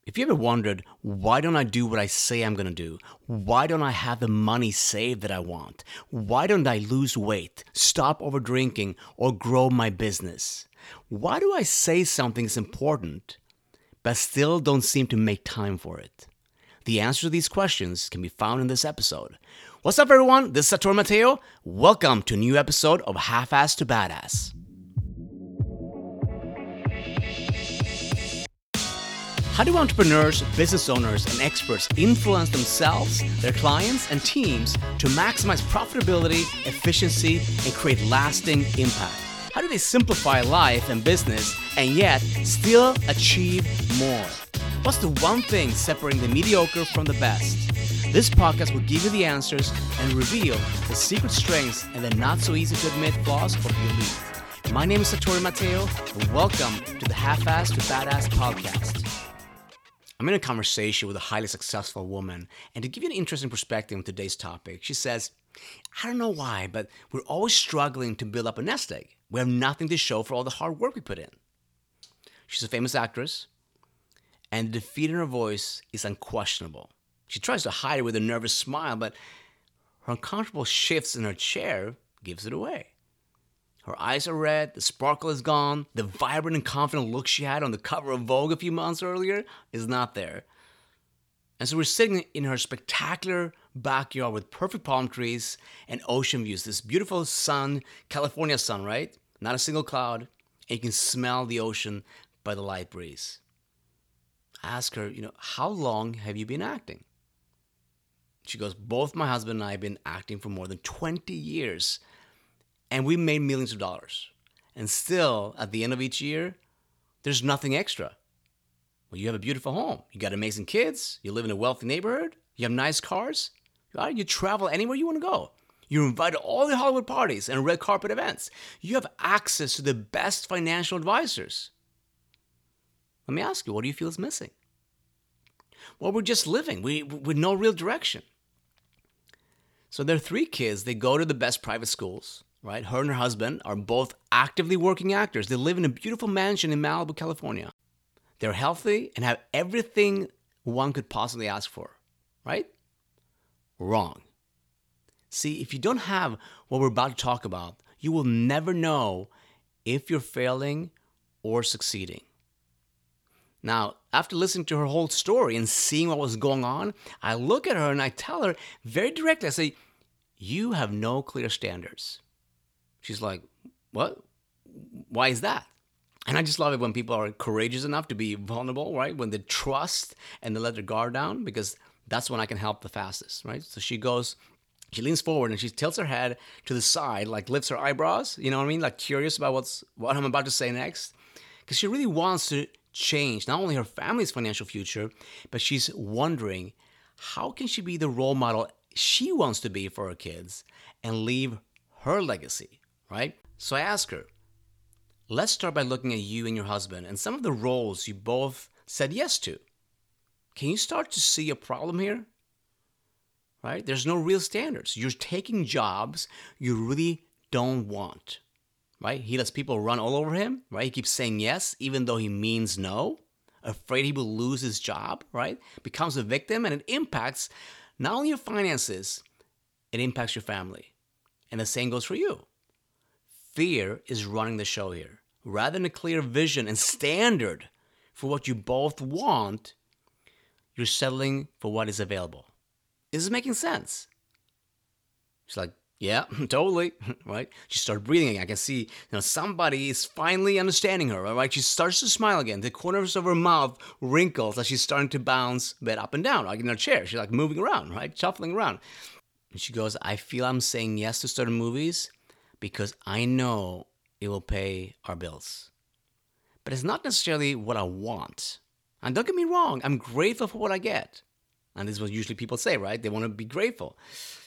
If you ever wondered, why don't I do what I say I'm going to do? Why don't I have the money saved that I want? Why don't I lose weight, stop over drinking, or grow my business? Why do I say something is important, but still don't seem to make time for it? The answer to these questions can be found in this episode. What's up, everyone? This is Satoru Mateo. Welcome to a new episode of Half-Ass to Badass. How do entrepreneurs, business owners, and experts influence themselves, their clients, and teams to maximize profitability, efficiency, and create lasting impact? How do they simplify life and business and yet still achieve more? What's the one thing separating the mediocre from the best? This podcast will give you the answers and reveal the secret strengths and the not so easy to admit flaws of your lead. My name is Satoru Mateo, and welcome to the Half-Ass to Badass podcast. I'm in a conversation with a highly successful woman, and to give you an interesting perspective on today's topic, she says, I don't know why, but we're always struggling to build up a nest egg. We have nothing to show for all the hard work we put in. She's a famous actress, and the defeat in her voice is unquestionable. She tries to hide it with a nervous smile, but her uncomfortable shifts in her chair gives it away. Her eyes are red, the sparkle is gone, the vibrant and confident look she had on the cover of Vogue a few months earlier is not there. And so we're sitting in her spectacular backyard with perfect palm trees and ocean views. This beautiful sun, California sun, right? Not a single cloud, and you can smell the ocean by the light breeze. I ask her, how long have you been acting? She goes, both my husband and I have been acting for more than 20 years. And we made millions of dollars. And still, at the end of each year, there's nothing extra. Well, you have a beautiful home. You got amazing kids. You live in a wealthy neighborhood. You have nice cars. You travel anywhere you want to go. You're invited to all the Hollywood parties and red carpet events. You have access to the best financial advisors. Let me ask you, what do you feel is missing? Well, we're just living with no real direction. So there are 3 kids. They go to the best private schools. Right? Her and her husband are both actively working actors. They live in a beautiful mansion in Malibu, California. They're healthy and have everything one could possibly ask for. Right? Wrong. See, if you don't have what we're about to talk about, you will never know if you're failing or succeeding. Now, after listening to her whole story and seeing what was going on, I look at her and I tell her very directly, I say, you have no clear standards. She's like, what? Why is that? And I just love it when people are courageous enough to be vulnerable, right? When they trust and they let their guard down, because that's when I can help the fastest, right? So she leans forward and she tilts her head to the side, like lifts her eyebrows, you know what I mean? Like curious about what I'm about to say next. Because she really wants to change not only her family's financial future, but she's wondering, how can she be the role model she wants to be for her kids and leave her legacy? Right? So I ask her, let's start by looking at you and your husband and some of the roles you both said yes to. Can you start to see a problem here? Right? There's no real standards. You're taking jobs you really don't want. Right? He lets people run all over him. Right? He keeps saying yes, even though he means no. Afraid he will lose his job. Right? Becomes a victim, and it impacts not only your finances, it impacts your family. And the same goes for you. Fear is running the show here. Rather than a clear vision and standard for what you both want, you're settling for what is available. Is this making sense? She's like, yeah, totally, right? She started breathing again. I can see, somebody is finally understanding her, right? She starts to smile again. The corners of her mouth wrinkles as she's starting to bounce a bit up and down, like in her chair. She's like moving around, right? Shuffling around. And she goes, I feel I'm saying yes to certain movies because I know it will pay our bills. But it's not necessarily what I want. And don't get me wrong, I'm grateful for what I get. And this is what usually people say, right? They want to be grateful.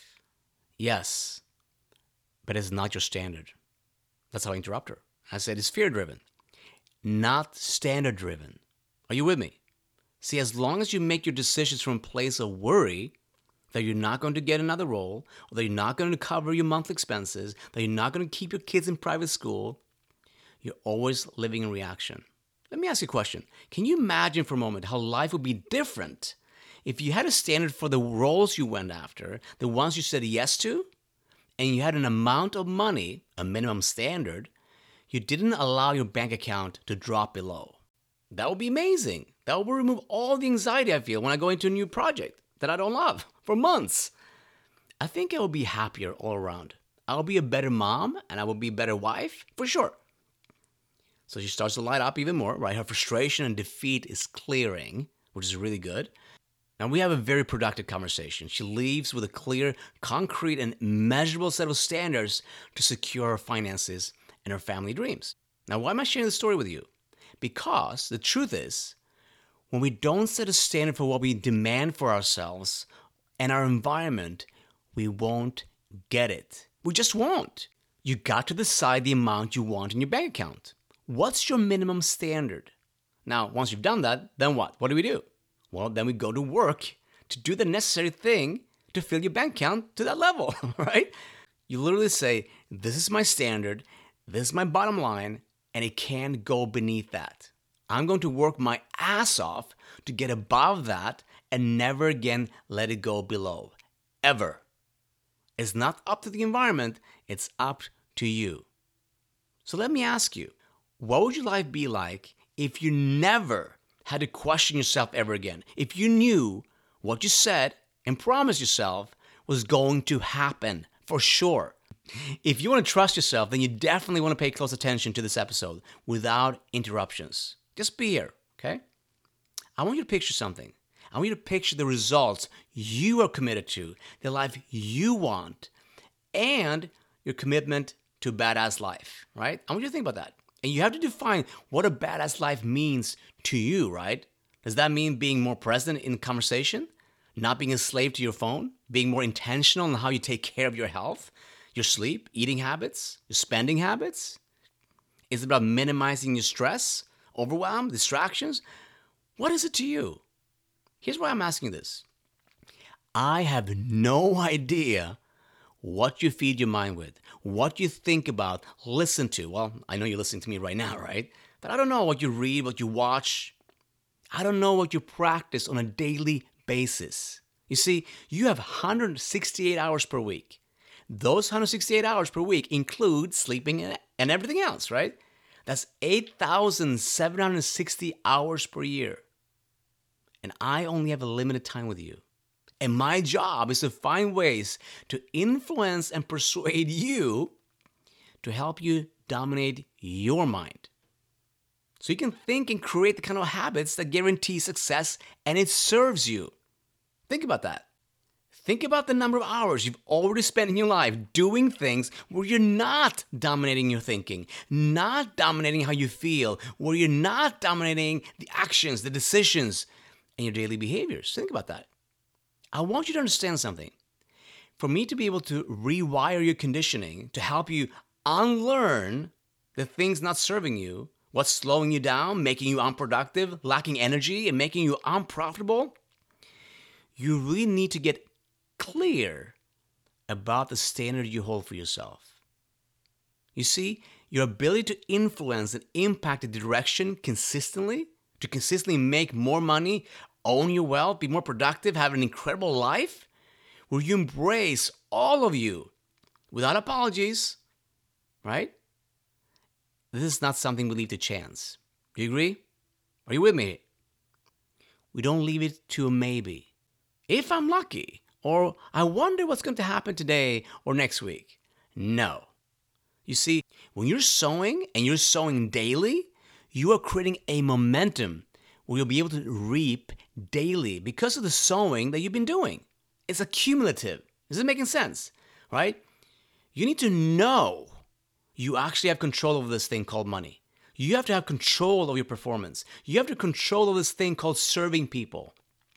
Yes, but it's not your standard. That's how I interrupt her. I said it's fear-driven, not standard-driven. Are you with me? See, as long as you make your decisions from a place of worry, that you're not going to get another role, or that you're not going to cover your monthly expenses, that you're not going to keep your kids in private school, you're always living in reaction. Let me ask you a question. Can you imagine for a moment how life would be different if you had a standard for the roles you went after, the ones you said yes to, and you had an amount of money, a minimum standard, you didn't allow your bank account to drop below? That would be amazing. That would remove all the anxiety I feel when I go into a new project that I don't love for months. I think I will be happier all around. I'll be a better mom and I will be a better wife, for sure. So she starts to light up even more, right? Her frustration and defeat is clearing, which is really good. Now we have a very productive conversation. She leaves with a clear, concrete, and measurable set of standards to secure her finances and her family dreams. Now, why am I sharing this story with you? Because the truth is, when we don't set a standard for what we demand for ourselves and our environment, we won't get it. We just won't. You got to decide the amount you want in your bank account. What's your minimum standard? Now, once you've done that, then what? What do? Well, then we go to work to do the necessary thing to fill your bank account to that level, right? You literally say, this is my standard, this is my bottom line, and it can't go beneath that. I'm going to work my ass off to get above that and never again let it go below. Ever. It's not up to the environment, it's up to you. So let me ask you, what would your life be like if you never had to question yourself ever again? If you knew what you said and promised yourself was going to happen for sure. If you want to trust yourself, then you definitely want to pay close attention to this episode without interruptions. Just be here, okay? I want you to picture something. I want you to picture the results you are committed to, the life you want, and your commitment to a badass life, right? I want you to think about that. And you have to define what a badass life means to you, right? Does that mean being more present in conversation? Not being a slave to your phone? Being more intentional in how you take care of your health, your sleep, eating habits, your spending habits? Is it about minimizing your stress, overwhelm, distractions? What is it to you? Here's why I'm asking this. I have no idea what you feed your mind with, what you think about, listen to. Well, I know you're listening to me right now, right? But I don't know what you read, what you watch. I don't know what you practice on a daily basis. You see, you have 168 hours per week. Those 168 hours per week include sleeping and everything else, right? That's 8,760 hours per year. And I only have a limited time with you. And my job is to find ways to influence and persuade you to help you dominate your mind. So you can think and create the kind of habits that guarantee success and it serves you. Think about that. Think about the number of hours you've already spent in your life doing things where you're not dominating your thinking, not dominating how you feel, where you're not dominating the actions, the decisions, and your daily behaviors. Think about that. I want you to understand something. For me to be able to rewire your conditioning, to help you unlearn the things not serving you, what's slowing you down, making you unproductive, lacking energy, and making you unprofitable, you really need to get clear about the standard you hold for yourself. You see, your ability to influence and impact a direction consistently, to consistently make more money, own your wealth, be more productive, have an incredible life, where you embrace all of you without apologies, right? This is not something we leave to chance. Do you agree? Are you with me? We don't leave it to a maybe. If I'm lucky, or I wonder what's going to happen today or next week. No. You see, when you're sowing and you're sowing daily, you are creating a momentum where you'll be able to reap daily because of the sowing that you've been doing. It's accumulative. Is it making sense? Right? You need to know you actually have control over this thing called money. You have to have control of your performance. You have to control of this thing called serving people.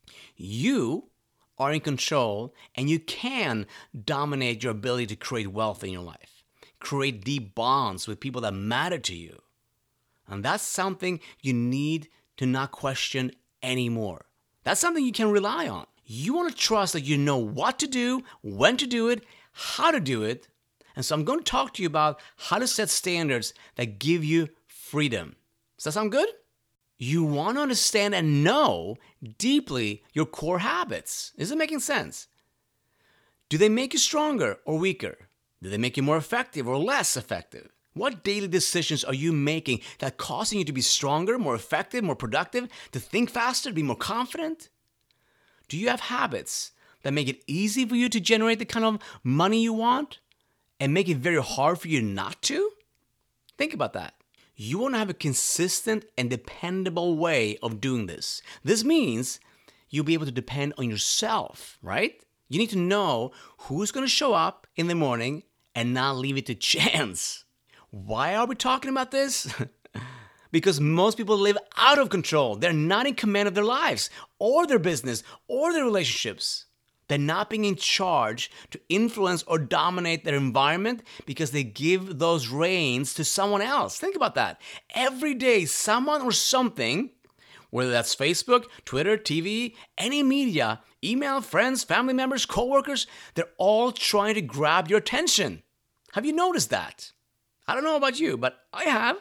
You are in control and you can dominate your ability to create wealth in your life. Create deep bonds with people that matter to you. And that's something you need to not question anymore. That's something you can rely on. You want to trust that you know what to do, when to do it, how to do it. And so I'm going to talk to you about how to set standards that give you freedom. Does that sound good? You want to understand and know deeply your core habits. Is it making sense? Do they make you stronger or weaker? Do they make you more effective or less effective? What daily decisions are you making that are causing you to be stronger, more effective, more productive, to think faster, to be more confident? Do you have habits that make it easy for you to generate the kind of money you want and make it very hard for you not to? Think about that. You want to have a consistent and dependable way of doing this. This means you'll be able to depend on yourself, right? You need to know who's going to show up in the morning and not leave it to chance. Why are we talking about this? Because most people live out of control. They're not in command of their lives or their business or their relationships. They're not being in charge to influence or dominate their environment because they give those reins to someone else. Think about that. Every day, someone or something, whether that's Facebook, Twitter, TV, any media, email, friends, family members, coworkers, they're all trying to grab your attention. Have you noticed that? I don't know about you, but I have.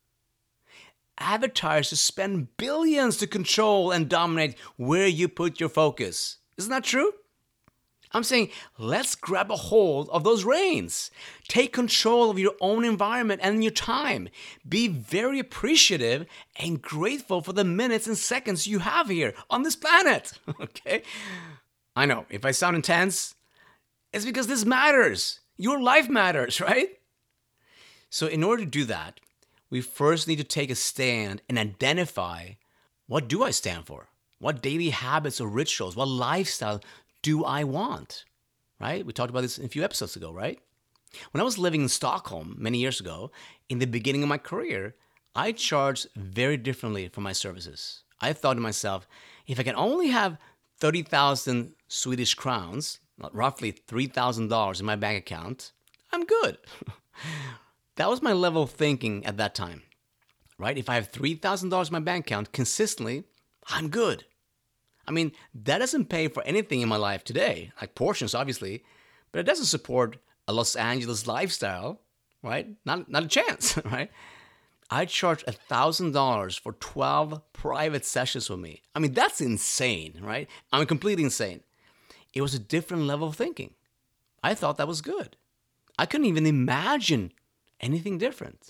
Advertisers spend billions to control and dominate where you put your focus. Isn't that true? I'm saying, let's grab a hold of those reins. Take control of your own environment and your time. Be very appreciative and grateful for the minutes and seconds you have here on this planet. Okay? I know, if I sound intense, it's because this matters. Your life matters, right? So in order to do that, we first need to take a stand and identify, what do I stand for? What daily habits or rituals, what lifestyle do I want, right? We talked about this a few episodes ago, right? When I was living in Stockholm many years ago, in the beginning of my career, I charged very differently for my services. I thought to myself, if I can only have 30,000 Swedish crowns, roughly $3,000 in my bank account, I'm good. That was my level of thinking at that time, right? If I have $3,000 in my bank account consistently, I'm good. I mean, that doesn't pay for anything in my life today, like portions, obviously, but it doesn't support a Los Angeles lifestyle, right? Not a chance, right? I charge $1,000 for 12 private sessions with me. I mean, that's insane, right? I'm completely insane. It was a different level of thinking. I thought that was good. I couldn't even imagine anything different.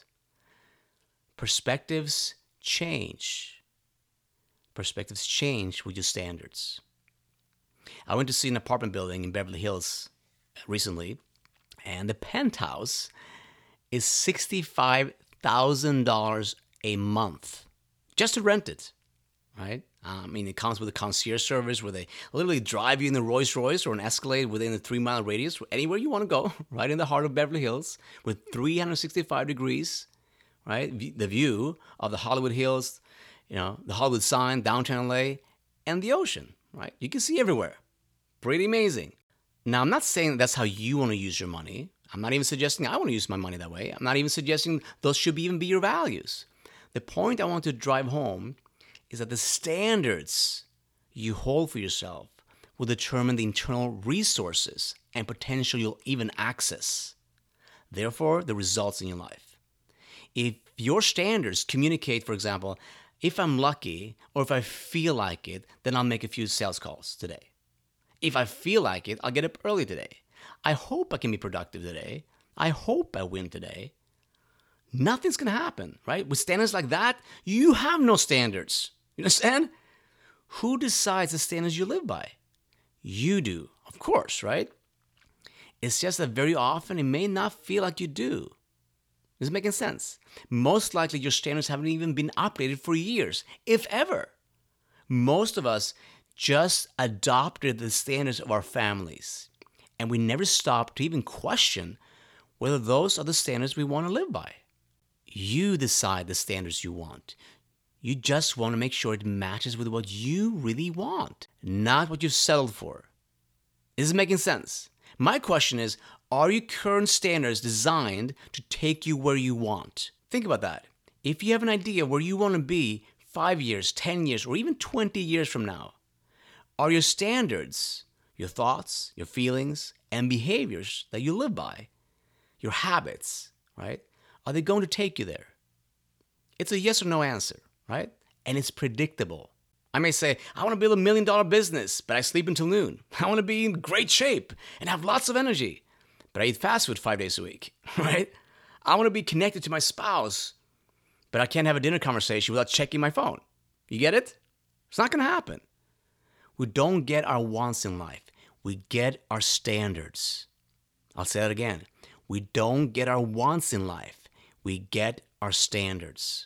Perspectives change. Perspectives change with your standards. I went to see an apartment building in Beverly Hills recently, and the penthouse is $65,000 a month just to rent it, right? I mean, it comes with a concierge service where they literally drive you in the Rolls Royce or an Escalade within a 3-mile radius, anywhere you want to go, right in the heart of Beverly Hills, with 365 degrees, right? The view of the Hollywood Hills, the Hollywood sign, downtown LA, and the ocean, right? You can see everywhere. Pretty amazing. Now, I'm not saying that's how you want to use your money. I'm not even suggesting I want to use my money that way. I'm not even suggesting those should even be your values. The point I want to drive home is that the standards you hold for yourself will determine the internal resources and potential you'll even access. Therefore, the results in your life. If your standards communicate, for example, if I'm lucky or if I feel like it, then I'll make a few sales calls today. If I feel like it, I'll get up early today. I hope I can be productive today. I hope I win today. Nothing's going to happen, right? With standards like that, you have no standards. You understand? Who decides the standards you live by? You do, of course, right? It's just that very often it may not feel like you do. Is it making sense? Most likely your standards haven't even been updated for years, if ever. Most of us just adopted the standards of our families, and we never stopped to even question whether those are the standards we want to live by. You decide the standards you want. You just want to make sure it matches with what you really want, not what you've settled for. Is it making sense? My question is, are your current standards designed to take you where you want? Think about that. If you have an idea where you want to be 5 years, 10 years, or even 20 years from now, are your standards, your thoughts, your feelings, and behaviors that you live by, your habits, right? Are they going to take you there? It's a yes or no answer, right? and it's predictable. I may say, I want to build $1 million business, but I sleep until noon. I want to be in great shape and have lots of energy, but I eat fast food 5 days a week, right? I want to be connected to my spouse, but I can't have a dinner conversation without checking my phone. You get it? It's not going to happen. We don't get our wants in life. We get our standards. I'll say that again. We don't get our wants in life. We get our standards.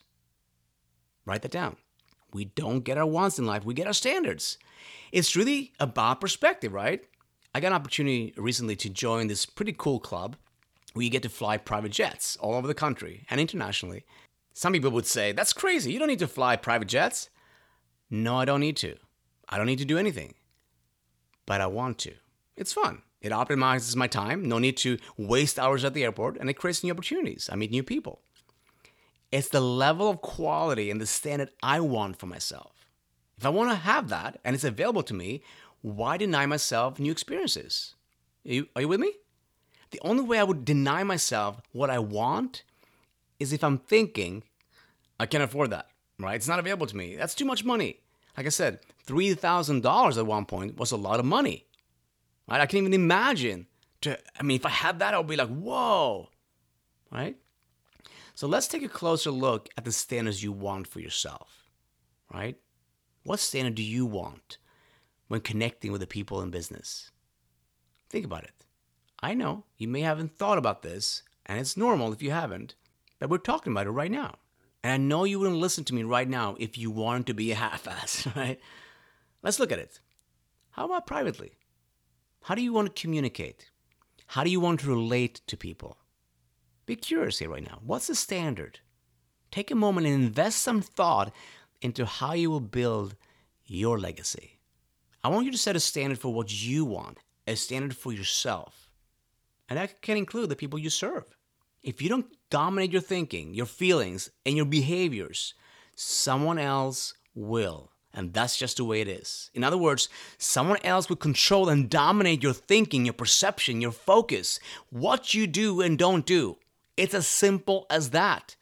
Write that down. We don't get our wants in life. We get our standards. It's really about perspective, right? I got an opportunity recently to join this pretty cool club where you get to fly private jets all over the country and internationally. Some people would say, that's crazy. You don't need to fly private jets. No, I don't need to. I don't need to do anything. But I want to. It's fun. It optimizes my time. No need to waste hours at the airport, and it creates new opportunities. I meet new people. It's the level of quality and the standard I want for myself. If I want to have that and it's available to me, why deny myself new experiences? Are you with me? The only way I would deny myself what I want is if I'm thinking, I can't afford that, right? It's not available to me. That's too much money. Like I said, $3,000 at one point was a lot of money. Right? I can't even imagine. If I had that, I would be like, whoa, right? So let's take a closer look at the standards you want for yourself, right? What standard do you want when connecting with the people in business? Think about it. I know you may haven't thought about this, and it's normal if you haven't, but we're talking about it right now. And I know you wouldn't listen to me right now if you wanted to be a half-ass, right? Let's look at it. How about privately? How do you want to communicate? How do you want to relate to people? Be curious here right now. What's the standard? Take a moment and invest some thought into how you will build your legacy. I want you to set a standard for what you want, a standard for yourself. And that can include the people you serve. If you don't dominate your thinking, your feelings, and your behaviors, someone else will. And that's just the way it is. In other words, someone else will control and dominate your thinking, your perception, your focus, what you do and don't do. It's as simple as that.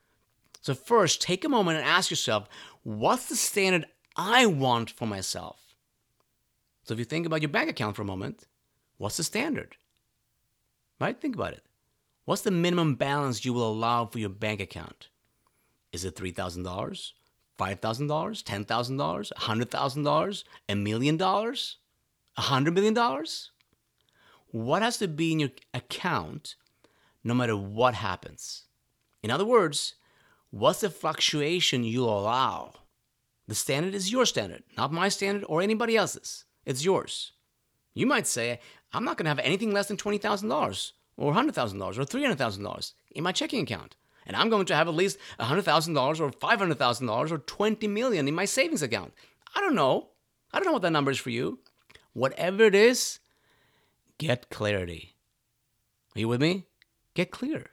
So first, take a moment and ask yourself, what's the standard I want for myself? So if you think about your bank account for a moment, what's the standard? Right? Think about it. What's the minimum balance you will allow for your bank account? Is it $3,000? $5,000? $10,000? $100,000? $1 million? $100 million? What has to be in your account no matter what happens? In other words, what's the fluctuation you'll allow? The standard is your standard, not my standard or anybody else's. It's yours. You might say, I'm not going to have anything less than $20,000 or $100,000 or $300,000 in my checking account. And I'm going to have at least $100,000 or $500,000 or $20 million in my savings account. I don't know. I don't know what that number is for you. Whatever it is, get clarity. Are you with me? Get clear.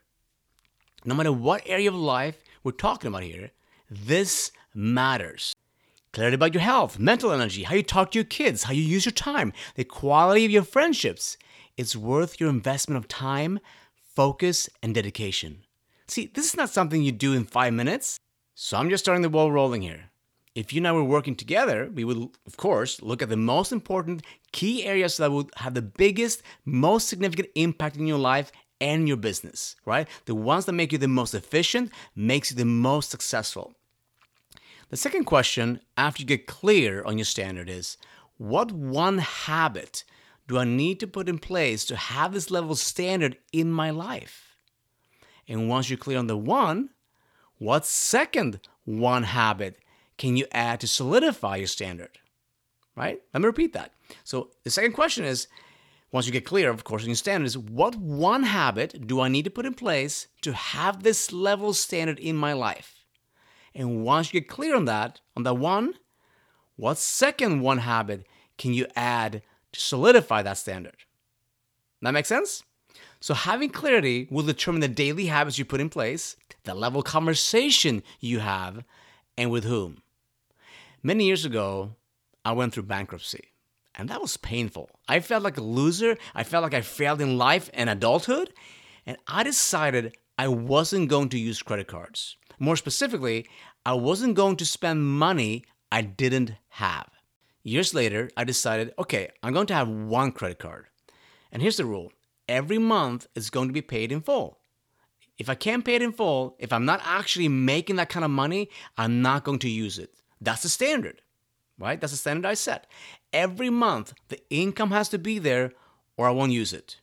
No matter what area of life we're talking about here, this matters. Clarity about your health, mental energy, how you talk to your kids, how you use your time, the quality of your friendships. It's worth your investment of time, focus, and dedication. See, this is not something you do in 5 minutes. So I'm just starting the ball rolling here. If you and I were working together, we would, of course, look at the most important key areas that would have the biggest, most significant impact in your life and your business, right? The ones that make you the most efficient, makes you the most successful. The second question, after you get clear on your standard, is what one habit do I need to put in place to have this level of standard in my life? And once you're clear on the one, what second one habit can you add to solidify your standard? Right? Let me repeat that. So the second question is, once you get clear, of course, on your standard, is what one habit do I need to put in place to have this level of standard in my life? And once you get clear on that one, what second one habit can you add to solidify that standard? That make sense? So having clarity will determine the daily habits you put in place, the level of conversation you have, and with whom. Many years ago, I went through bankruptcy, and that was painful. I felt like a loser. I felt like I failed in life and adulthood, and I decided I wasn't going to use credit cards. More specifically, I wasn't going to spend money I didn't have. Years later, I decided, okay, I'm going to have one credit card. And here's the rule. Every month it's going to be paid in full. If I can't pay it in full, if I'm not actually making that kind of money, I'm not going to use it. That's the standard, right? That's the standard I set. Every month, the income has to be there or I won't use it.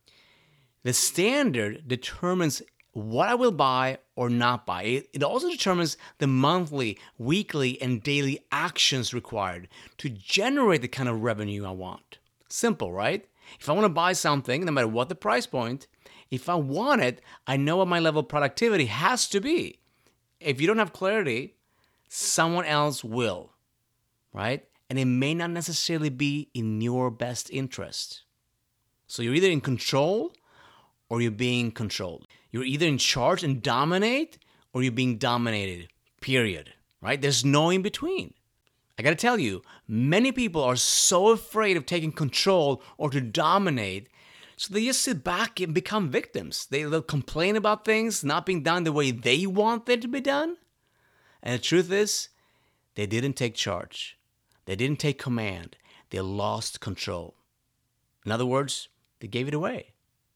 The standard determines what I will buy or not buy. It also determines the monthly, weekly, and daily actions required to generate the kind of revenue I want. Simple, right? If I want to buy something, no matter what the price point, if I want it, I know what my level of productivity has to be. If you don't have clarity, someone else will, right? And it may not necessarily be in your best interest. So you're either in control or you're being controlled. You're either in charge and dominate or you're being dominated, period, right? There's no in between. I gotta tell you, many people are so afraid of taking control or to dominate, so they just sit back and become victims. They'll complain about things not being done the way they want them to be done. And the truth is, they didn't take charge. They didn't take command. They lost control. In other words, they gave it away.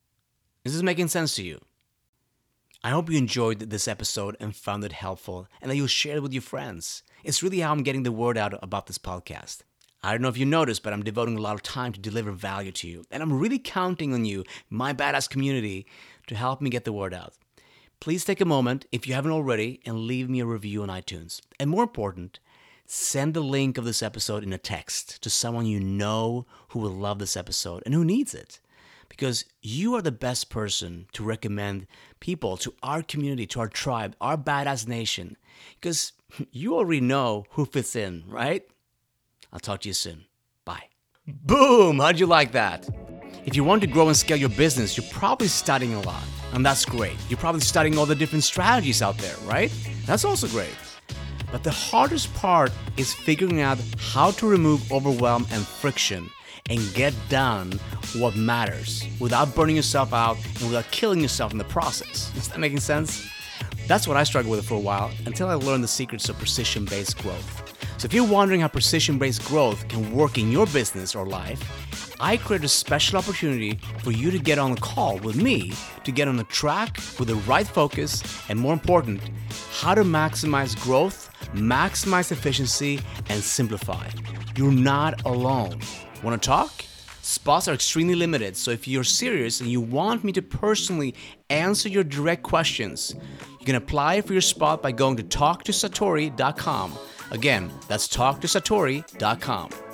Is this making sense to you? I hope you enjoyed this episode and found it helpful and that you'll share it with your friends. It's really how I'm getting the word out about this podcast. I don't know if you noticed, but I'm devoting a lot of time to deliver value to you. And I'm really counting on you, my badass community, to help me get the word out. Please take a moment, if you haven't already, and leave me a review on iTunes. And more important, send the link of this episode in a text to someone you know who will love this episode and who needs it. Because you are the best person to recommend people to our community, to our tribe, our badass nation. Because you already know who fits in, right? I'll talk to you soon. Bye. Boom! How'd you like that? If you want to grow and scale your business, you're probably studying a lot. And that's great. You're probably studying all the different strategies out there, right? That's also great. But the hardest part is figuring out how to remove overwhelm and friction and get done what matters without burning yourself out and without killing yourself in the process. Is that making sense? That's what I struggled with for a while until I learned the secrets of precision-based growth. So if you're wondering how precision-based growth can work in your business or life, I created a special opportunity for you to get on a call with me to get on a track with the right focus and, more important, how to maximize growth, maximize efficiency, and simplify. You're not alone. Want to talk? Spots are extremely limited, so if you're serious and you want me to personally answer your direct questions, you can apply for your spot by going to talktosatori.com. Again, that's talktosatori.com.